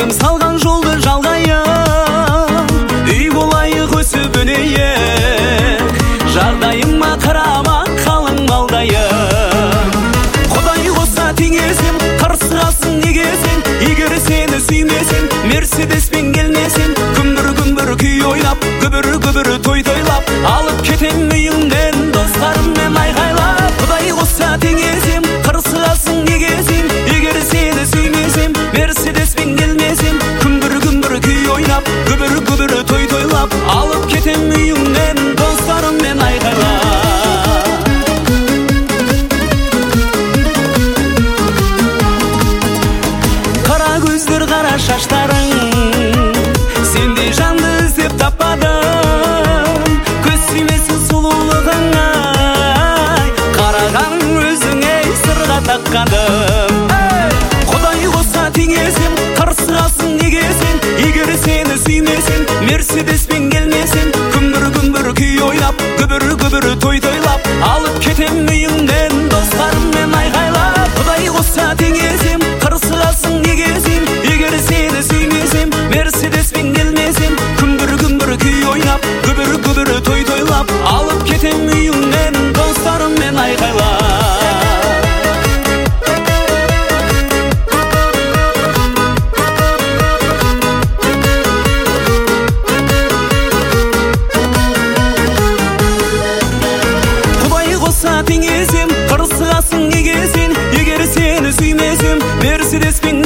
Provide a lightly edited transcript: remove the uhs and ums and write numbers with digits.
әкем салған жолды жалғайық, үй болайық өсіп өнейік, жағдайыма қарама қалың малдайық. Құдай қосса теңесем, қарсығасың неге сен? Егер сені сүймесем, мерседеспен келмесем, күмбір күй ойнап, күбір той тойлап, алып кетем үйіңден достарыммен айғайлап. Құдай қосса теңесем, қарсығасың неге сен? Егер сені сүймесем, мерседеспен келмесем, күмбір күй ойнап, күбір той тойлап, алып кетем үйіңден достарыммен айғайлап. Қара көздер, қара шаштарың, сендей жанды іздеп таппадым. Көз сүймесін сұлулығыңа, қараған өзіңе сырға таққаным. Құдай қосса теңесем, қарсығасың неге сен? Егер сені сүймесем, мерседеспен келмесем, күмбір күй ойнап, күбір той тойлап, алып кетем үйіңден достарыммен айғайлап. Құдай қосса теңесем, қарсығасың неге сен? Егер сені сүймесем, мерседеспен келмесем, күмбір күй ойнап, күбір той тойлап, алып кетем үйіңден достарыммен айғайлап. Теңесем, қарсығасың неге сен? Егер сені сүймесем, мерседеспен